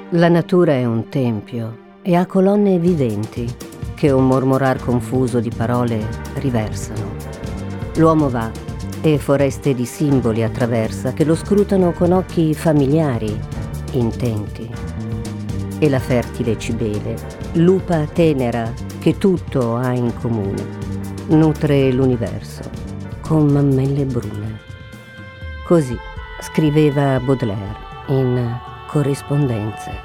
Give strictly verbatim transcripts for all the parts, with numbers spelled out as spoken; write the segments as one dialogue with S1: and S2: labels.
S1: La natura è un tempio e ha colonne viventi che un mormorar confuso di parole riversano. L'uomo va e foreste di simboli attraversa che lo scrutano con occhi familiari, intenti. E la fertile cibele, lupa tenera che tutto ha in comune, nutre l'universo con mammelle brune. Così scriveva Baudelaire in Corrispondenze.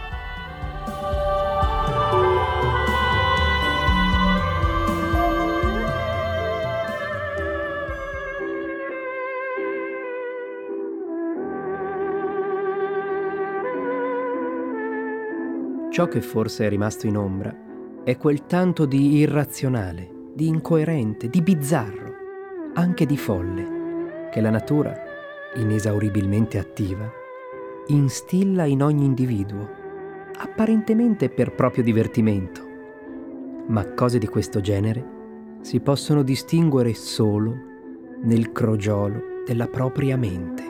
S2: Ciò che forse è rimasto in ombra è quel tanto di irrazionale, di incoerente, di bizzarro, anche di folle, che la natura, inesauribilmente attiva, instilla in ogni individuo, apparentemente per proprio divertimento. Ma cose di questo genere si possono distinguere solo nel crogiolo della propria mente.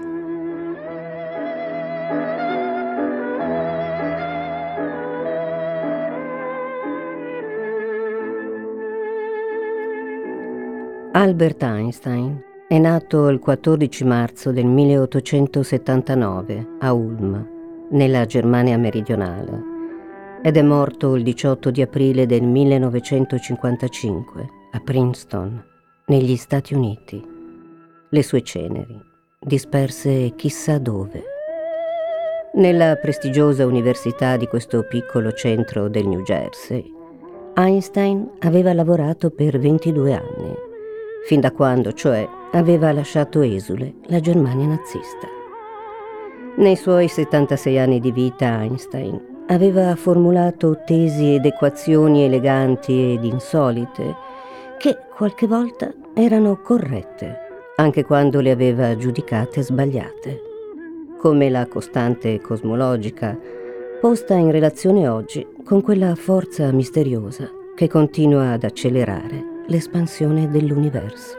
S1: Albert Einstein è nato il quattordici marzo del milleottocentosettantanove a Ulm, nella Germania meridionale, ed è morto il diciotto di aprile del millenovecentocinquantacinque a Princeton, negli Stati Uniti. Le sue ceneri disperse chissà dove. Nella prestigiosa università di questo piccolo centro del New Jersey, Einstein aveva lavorato per ventidue anni, fin da quando, cioè, aveva lasciato esule la Germania nazista. Nei suoi settantasei anni di vita Einstein aveva formulato tesi ed equazioni eleganti ed insolite che qualche volta erano corrette, anche quando le aveva giudicate sbagliate, come la costante cosmologica, posta in relazione oggi con quella forza misteriosa che continua ad accelerare l'espansione dell'universo.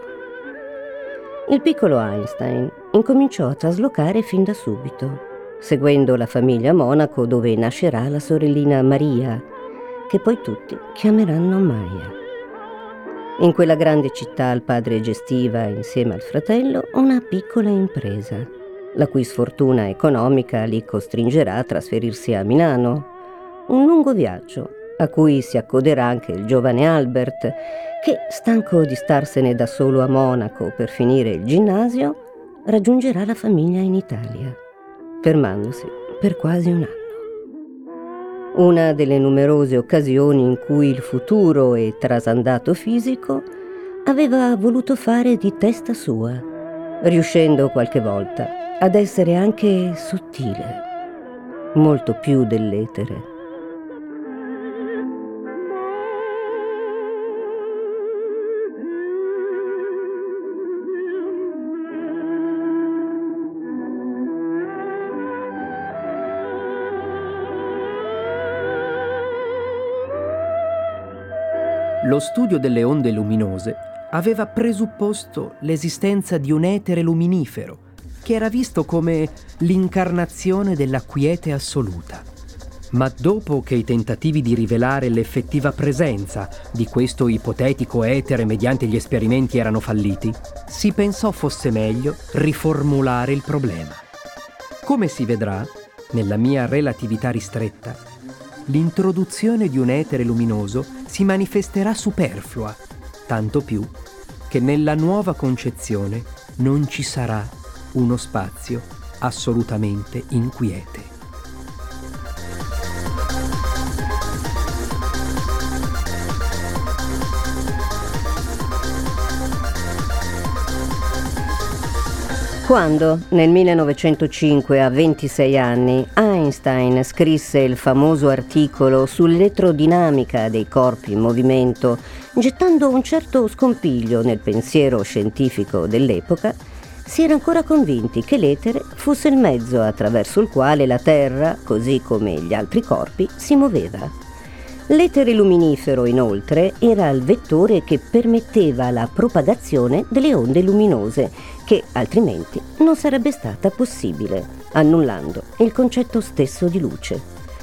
S1: Il piccolo Einstein incominciò a traslocare fin da subito, seguendo la famiglia a Monaco, dove nascerà la sorellina Maria, che poi tutti chiameranno Maya. In quella grande città il padre gestiva, insieme al fratello, una piccola impresa, la cui sfortuna economica li costringerà a trasferirsi a Milano. Un lungo viaggio a cui si accoderà anche il giovane Albert, che, stanco di starsene da solo a Monaco per finire il ginnasio, raggiungerà la famiglia in Italia, fermandosi per quasi un anno. Una delle numerose occasioni in cui il futuro e trasandato fisico aveva voluto fare di testa sua, riuscendo qualche volta ad essere anche sottile, molto più dell'etere.
S2: Lo studio delle onde luminose aveva presupposto l'esistenza di un etere luminifero, che era visto come l'incarnazione della quiete assoluta. Ma dopo che i tentativi di rivelare l'effettiva presenza di questo ipotetico etere mediante gli esperimenti erano falliti, si pensò fosse meglio riformulare il problema. Come si vedrà, nella mia relatività ristretta, l'introduzione di un etere luminoso si manifesterà superflua, tanto più che nella nuova concezione non ci sarà uno spazio assolutamente inquiete.
S1: Quando, nel millenovecentocinque, a ventisei anni, Einstein scrisse il famoso articolo sull'elettrodinamica dei corpi in movimento, gettando un certo scompiglio nel pensiero scientifico dell'epoca, si era ancora convinti che l'etere fosse il mezzo attraverso il quale la Terra, così come gli altri corpi, si muoveva. L'etere luminifero, inoltre, era il vettore che permetteva la propagazione delle onde luminose, che altrimenti non sarebbe stata possibile, annullando il concetto stesso di luce.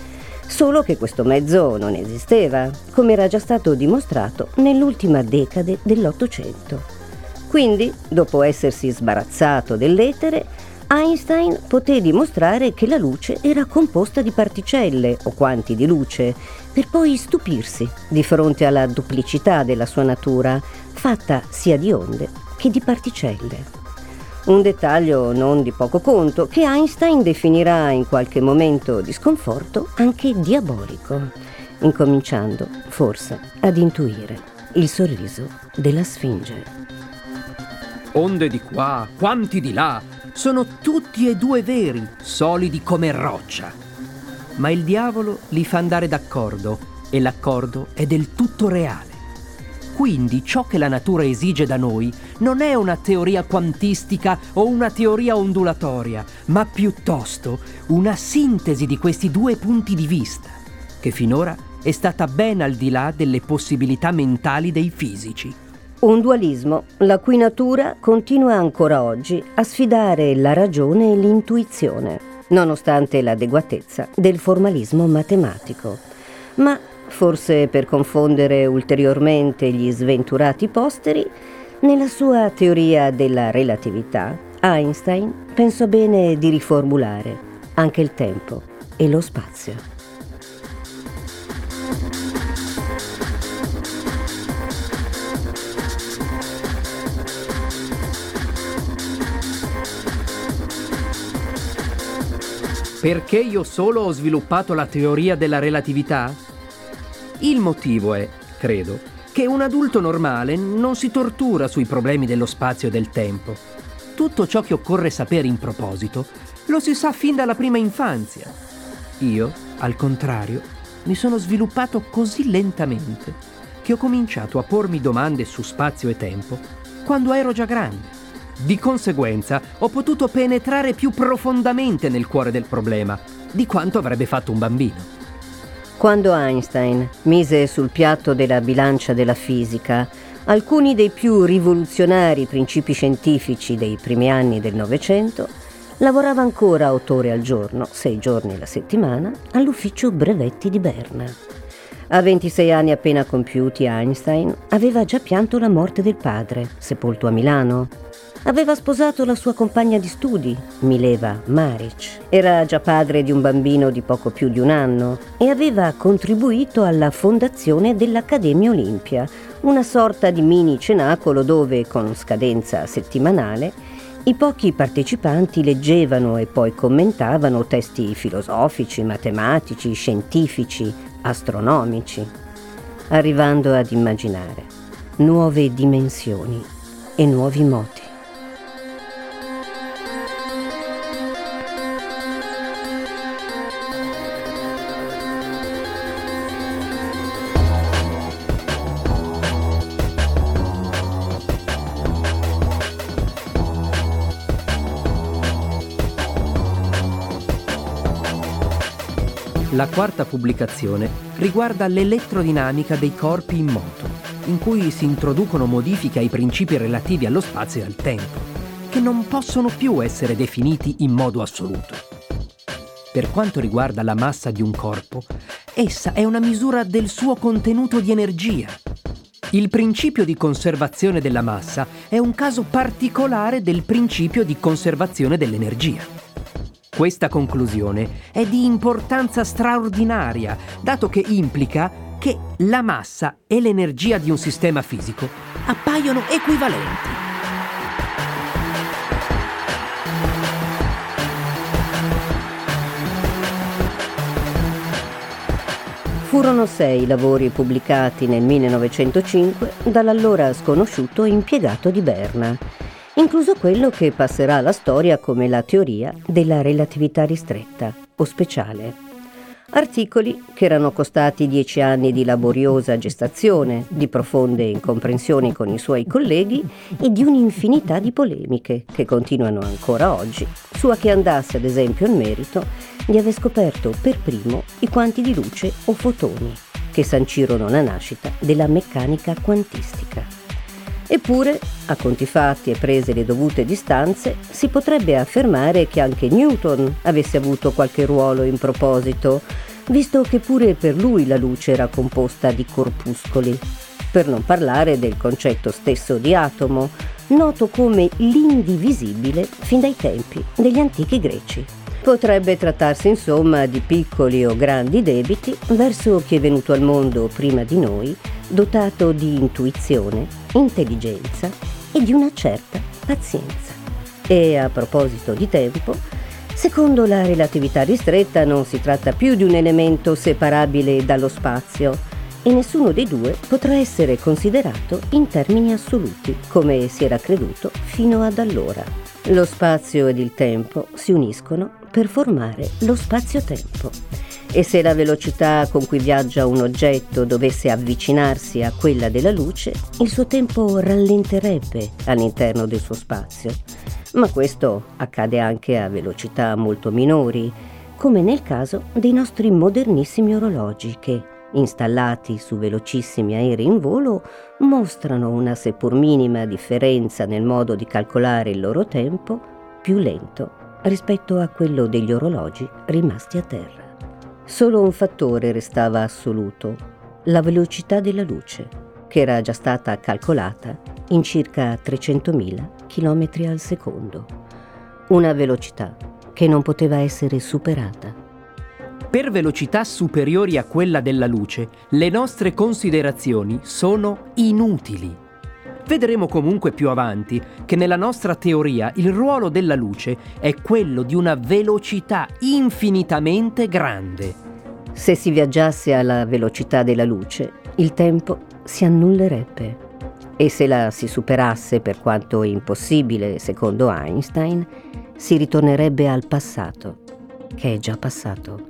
S1: Solo che questo mezzo non esisteva, come era già stato dimostrato nell'ultima decade dell'Ottocento. Quindi, dopo essersi sbarazzato dell'etere, Einstein poté dimostrare che la luce era composta di particelle o quanti di luce, per poi stupirsi di fronte alla duplicità della sua natura, fatta sia di onde che di particelle. Un dettaglio non di poco conto, che Einstein definirà in qualche momento di sconforto anche diabolico, incominciando forse ad intuire il sorriso della Sfinge.
S2: Onde di qua, quanti di là, sono tutti e due veri, solidi come roccia. Ma il diavolo li fa andare d'accordo e l'accordo è del tutto reale. Quindi ciò che la natura esige da noi non è una teoria quantistica o una teoria ondulatoria, ma piuttosto una sintesi di questi due punti di vista, che finora è stata ben al di là delle possibilità mentali dei fisici.
S1: Un dualismo la cui natura continua ancora oggi a sfidare la ragione e l'intuizione, nonostante l'adeguatezza del formalismo matematico. Ma forse per confondere ulteriormente gli sventurati posteri, nella sua teoria della relatività, Einstein pensò bene di riformulare anche il tempo e lo spazio.
S2: Perché io solo ho sviluppato la teoria della relatività? Il motivo è, credo, che un adulto normale non si tortura sui problemi dello spazio e del tempo. Tutto ciò che occorre sapere in proposito lo si sa fin dalla prima infanzia. Io, al contrario, mi sono sviluppato così lentamente che ho cominciato a pormi domande su spazio e tempo quando ero già grande. Di conseguenza ho potuto penetrare più profondamente nel cuore del problema di quanto avrebbe fatto un bambino.
S1: Quando Einstein mise sul piatto della bilancia della fisica alcuni dei più rivoluzionari principi scientifici dei primi anni del Novecento, lavorava ancora otto ore al giorno, sei giorni alla settimana, all'ufficio brevetti di Berna. A ventisei anni appena compiuti, Einstein aveva già pianto la morte del padre, sepolto a Milano. Aveva sposato la sua compagna di studi, Mileva Maric. Era già padre di un bambino di poco più di un anno e aveva contribuito alla fondazione dell'Accademia Olimpia, una sorta di mini cenacolo dove, con scadenza settimanale, i pochi partecipanti leggevano e poi commentavano testi filosofici, matematici, scientifici, astronomici, arrivando ad immaginare nuove dimensioni e nuovi moti.
S2: La quarta pubblicazione riguarda l'elettrodinamica dei corpi in moto, in cui si introducono modifiche ai principi relativi allo spazio e al tempo, che non possono più essere definiti in modo assoluto. Per quanto riguarda la massa di un corpo, essa è una misura del suo contenuto di energia. Il principio di conservazione della massa è un caso particolare del principio di conservazione dell'energia. Questa conclusione è di importanza straordinaria, dato che implica che la massa e l'energia di un sistema fisico appaiono equivalenti.
S1: Furono sei i lavori pubblicati nel millenovecentocinque dall'allora sconosciuto impiegato di Berna, incluso quello che passerà alla storia come la teoria della relatività ristretta o speciale. Articoli che erano costati dieci anni di laboriosa gestazione, di profonde incomprensioni con i suoi colleghi e di un'infinità di polemiche che continuano ancora oggi su a chi andasse ad esempio il merito di aver scoperto per primo i quanti di luce o fotoni, che sancirono la nascita della meccanica quantistica. Eppure, a conti fatti e prese le dovute distanze, si potrebbe affermare che anche Newton avesse avuto qualche ruolo in proposito, visto che pure per lui la luce era composta di corpuscoli, per non parlare del concetto stesso di atomo, noto come l'indivisibile fin dai tempi degli antichi greci. Potrebbe trattarsi insomma di piccoli o grandi debiti verso chi è venuto al mondo prima di noi, dotato di intuizione, intelligenza e di una certa pazienza. E a proposito di tempo, secondo la relatività ristretta non si tratta più di un elemento separabile dallo spazio e nessuno dei due potrà essere considerato in termini assoluti, come si era creduto fino ad allora. Lo spazio ed il tempo si uniscono per formare lo spazio-tempo. E se la velocità con cui viaggia un oggetto dovesse avvicinarsi a quella della luce, il suo tempo rallenterebbe all'interno del suo spazio. Ma questo accade anche a velocità molto minori, come nel caso dei nostri modernissimi orologi che, installati su velocissimi aerei in volo, mostrano una seppur minima differenza nel modo di calcolare il loro tempo, più lento rispetto a quello degli orologi rimasti a terra. Solo un fattore restava assoluto: la velocità della luce, che era già stata calcolata in circa trecentomila chilometri al secondo. Una velocità che non poteva essere superata.
S2: Per velocità superiori a quella della luce, le nostre considerazioni sono inutili. Vedremo comunque più avanti che nella nostra teoria il ruolo della luce è quello di una velocità infinitamente grande.
S1: Se si viaggiasse alla velocità della luce, il tempo si annullerebbe. E se la si superasse, per quanto impossibile secondo Einstein, si ritornerebbe al passato, che è già passato.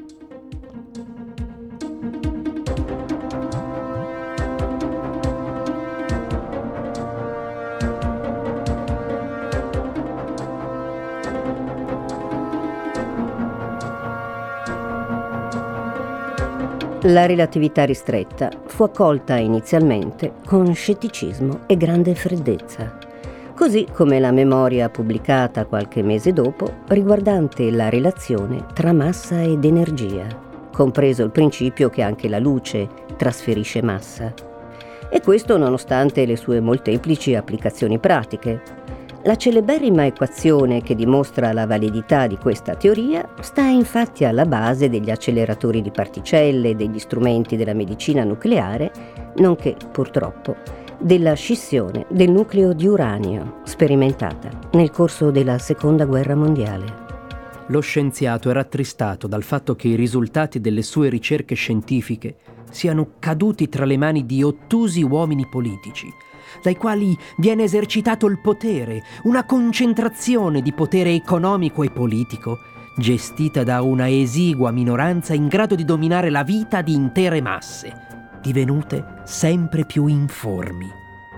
S1: La relatività ristretta fu accolta inizialmente con scetticismo e grande freddezza, così come la memoria pubblicata qualche mese dopo riguardante la relazione tra massa ed energia, compreso il principio che anche la luce trasferisce massa. E questo nonostante le sue molteplici applicazioni pratiche. La celeberrima equazione che dimostra la validità di questa teoria sta infatti alla base degli acceleratori di particelle e degli strumenti della medicina nucleare, nonché, purtroppo, della scissione del nucleo di uranio sperimentata nel corso della Seconda Guerra Mondiale.
S2: Lo scienziato è rattristato dal fatto che i risultati delle sue ricerche scientifiche siano caduti tra le mani di ottusi uomini politici, dai quali viene esercitato il potere, una concentrazione di potere economico e politico, gestita da una esigua minoranza in grado di dominare la vita di intere masse, divenute sempre più informi.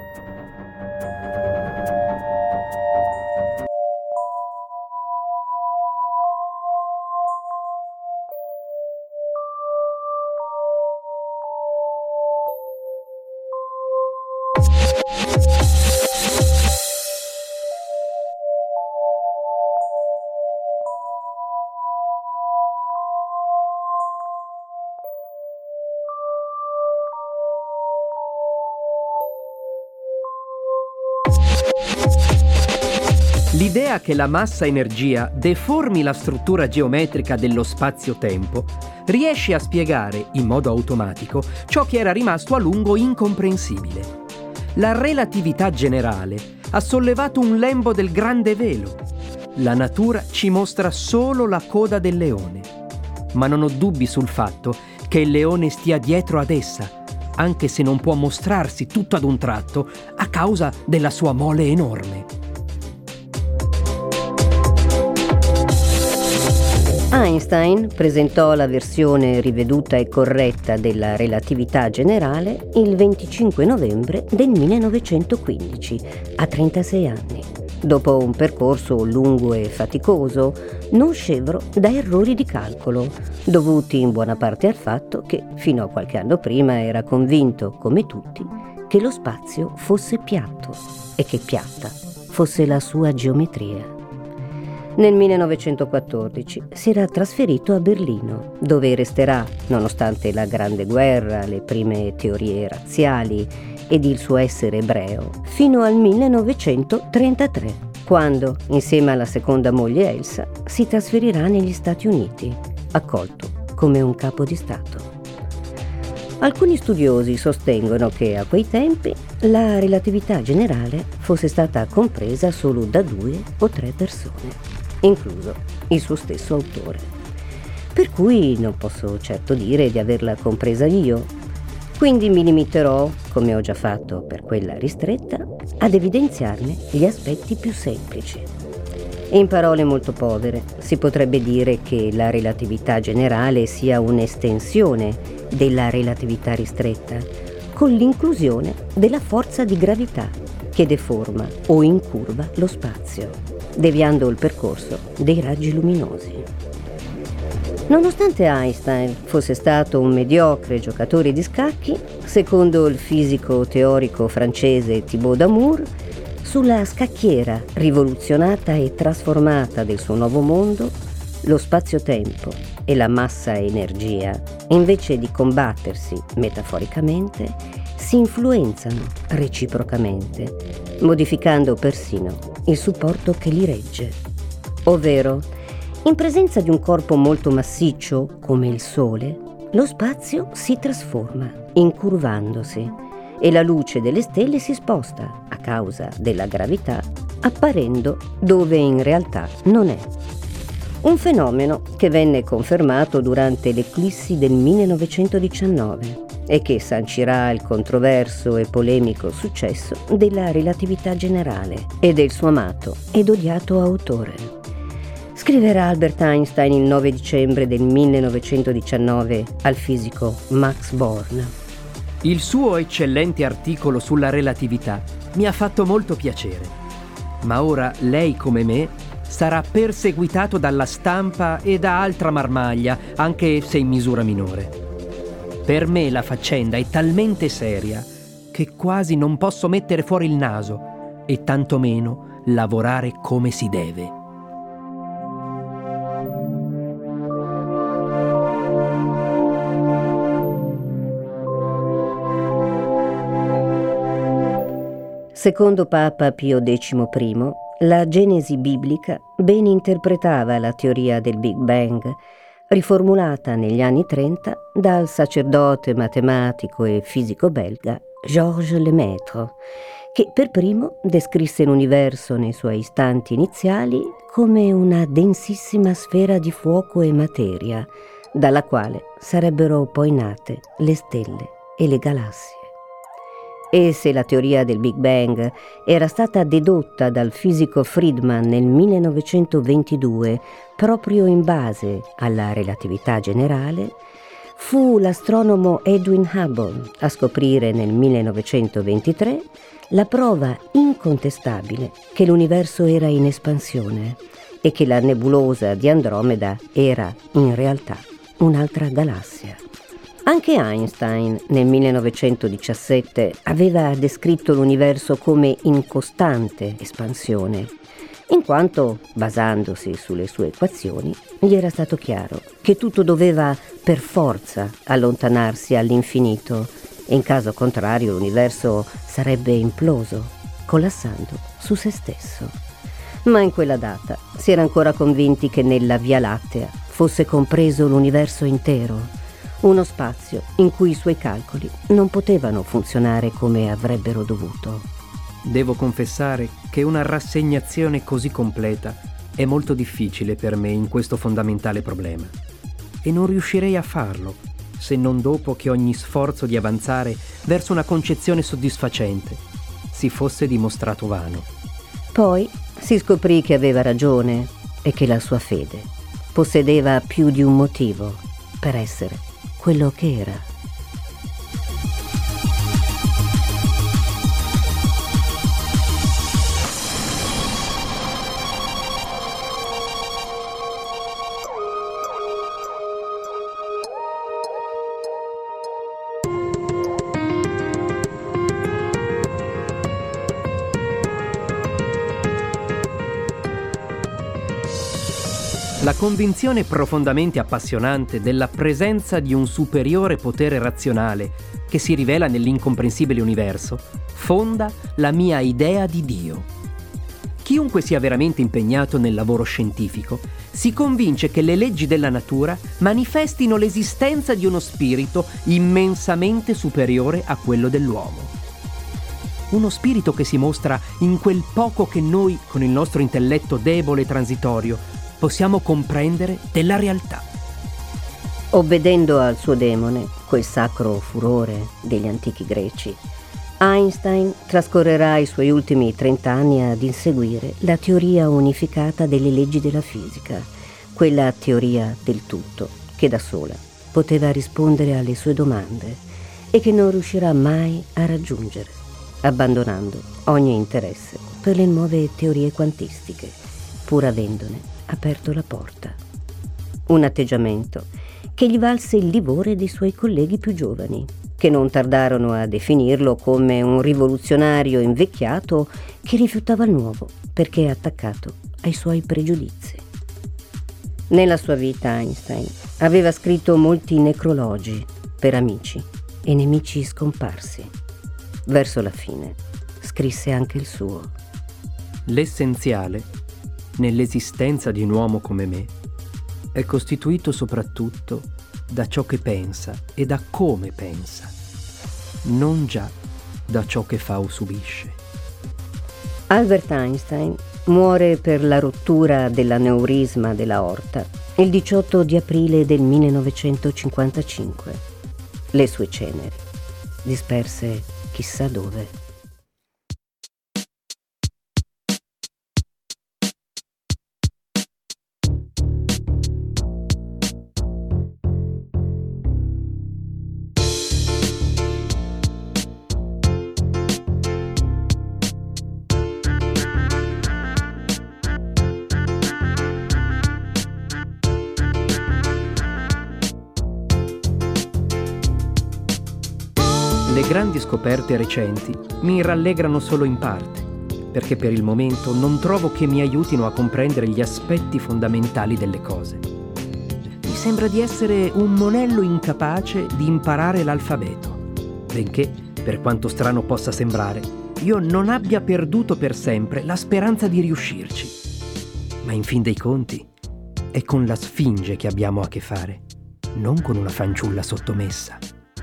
S2: L'idea che la massa-energia deformi la struttura geometrica dello spazio-tempo riesce a spiegare, in modo automatico, ciò che era rimasto a lungo incomprensibile. La relatività generale ha sollevato un lembo del grande velo. La natura ci mostra solo la coda del leone, ma non ho dubbi sul fatto che il leone stia dietro ad essa, anche se non può mostrarsi tutto ad un tratto a causa della sua mole enorme.
S1: Einstein presentò la versione riveduta e corretta della relatività generale il venticinque novembre del millenovecentoquindici, a trentasei anni, dopo un percorso lungo e faticoso, non scevro da errori di calcolo, dovuti in buona parte al fatto che, fino a qualche anno prima, era convinto, come tutti, che lo spazio fosse piatto e che piatta fosse la sua geometria. Nel millenovecentoquattordici si era trasferito a Berlino, dove resterà, nonostante la Grande Guerra, le prime teorie razziali ed il suo essere ebreo, fino al millenovecentotrentatré, quando, insieme alla seconda moglie Elsa, si trasferirà negli Stati Uniti, accolto come un capo di Stato. Alcuni studiosi sostengono che a quei tempi la relatività generale fosse stata compresa solo da due o tre persone, incluso il suo stesso autore. Per cui non posso certo dire di averla compresa io. Quindi mi limiterò, come ho già fatto per quella ristretta, ad evidenziarne gli aspetti più semplici. In parole molto povere, si potrebbe dire che la relatività generale sia un'estensione della relatività ristretta, con l'inclusione della forza di gravità che deforma o incurva lo spazio, deviando il percorso dei raggi luminosi. Nonostante Einstein fosse stato un mediocre giocatore di scacchi, secondo il fisico teorico francese Thibaut Damour, sulla scacchiera rivoluzionata e trasformata del suo nuovo mondo, lo spazio-tempo e la massa-energia, invece di combattersi metaforicamente, si influenzano reciprocamente, modificando persino il supporto che li regge. Ovvero, in presenza di un corpo molto massiccio, come il Sole, lo spazio si trasforma, incurvandosi, e la luce delle stelle si sposta, a causa della gravità, apparendo dove in realtà non è. Un fenomeno che venne confermato durante l'eclissi del millenovecentodiciannove e che sancirà il controverso e polemico successo della relatività generale e del suo amato ed odiato autore. Scriverà Albert Einstein il nove dicembre del millenovecentodiciannove al fisico Max Born.
S2: Il suo eccellente articolo sulla relatività mi ha fatto molto piacere, ma ora lei come me sarà perseguitato dalla stampa e da altra marmaglia, anche se in misura minore. Per me la faccenda è talmente seria che quasi non posso mettere fuori il naso e tantomeno lavorare come si deve.
S1: Secondo Papa Pio decimo primo, la Genesi biblica ben interpretava la teoria del Big Bang, riformulata negli anni trenta dal sacerdote matematico e fisico belga Georges Lemaître, che per primo descrisse l'universo nei suoi istanti iniziali come una densissima sfera di fuoco e materia, dalla quale sarebbero poi nate le stelle e le galassie. E se la teoria del Big Bang era stata dedotta dal fisico Friedman nel millenovecentoventidue proprio in base alla relatività generale, fu l'astronomo Edwin Hubble a scoprire nel millenovecentoventitré la prova incontestabile che l'universo era in espansione e che la nebulosa di Andromeda era in realtà un'altra galassia. Anche Einstein nel millenovecentodiciassette aveva descritto l'universo come in costante espansione, in quanto, basandosi sulle sue equazioni, gli era stato chiaro che tutto doveva per forza allontanarsi all'infinito e in caso contrario l'universo sarebbe imploso, collassando su se stesso. Ma in quella data si era ancora convinti che nella Via Lattea fosse compreso l'universo intero, uno spazio in cui i suoi calcoli non potevano funzionare come avrebbero dovuto.
S2: Devo confessare che una rassegnazione così completa è molto difficile per me in questo fondamentale problema e non riuscirei a farlo se non dopo che ogni sforzo di avanzare verso una concezione soddisfacente si fosse dimostrato vano.
S1: Poi si scoprì che aveva ragione e che la sua fede possedeva più di un motivo per essere quello che era.
S2: convinzione profondamente appassionante della presenza di un superiore potere razionale che si rivela nell'incomprensibile universo fonda la mia idea di Dio. Chiunque sia veramente impegnato nel lavoro scientifico si convince che le leggi della natura manifestino l'esistenza di uno spirito immensamente superiore a quello dell'uomo. Uno spirito che si mostra in quel poco che noi, con il nostro intelletto debole e transitorio, possiamo comprendere della realtà.
S1: Obbedendo al suo demone, quel sacro furore degli antichi greci, Einstein trascorrerà i suoi ultimi trent'anni ad inseguire la teoria unificata delle leggi della fisica, quella teoria del tutto che da sola poteva rispondere alle sue domande e che non riuscirà mai a raggiungere, abbandonando ogni interesse per le nuove teorie quantistiche, pur avendone aperto la porta. Un atteggiamento che gli valse il livore dei suoi colleghi più giovani, che non tardarono a definirlo come un rivoluzionario invecchiato che rifiutava il nuovo perché attaccato ai suoi pregiudizi. Nella sua vita Einstein aveva scritto molti necrologi per amici e nemici scomparsi. Verso la fine scrisse anche il suo.
S2: L'essenziale, nell'esistenza di un uomo come me, è costituito soprattutto da ciò che pensa e da come pensa, non già da ciò che fa o subisce.
S1: Albert Einstein muore per la rottura dell'aneurisma dell'aorta il diciotto di aprile del millenovecentocinquantacinque. Le sue ceneri disperse chissà dove.
S2: Le grandi scoperte recenti mi rallegrano solo in parte, perché per il momento non trovo che mi aiutino a comprendere gli aspetti fondamentali delle cose. Mi sembra di essere un monello incapace di imparare l'alfabeto, benché, per quanto strano possa sembrare, io non abbia perduto per sempre la speranza di riuscirci. Ma in fin dei conti è con la Sfinge che abbiamo a che fare, non con una fanciulla sottomessa.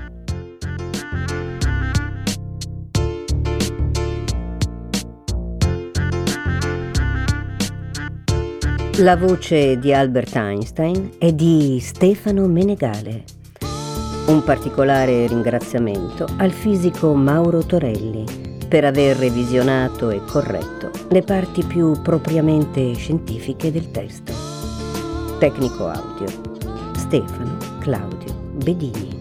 S1: La voce di Albert Einstein è di Stefano Menegale. Un particolare ringraziamento al fisico Mauro Torelli per aver revisionato e corretto le parti più propriamente scientifiche del testo. Tecnico audio Stefano Claudio Bedini.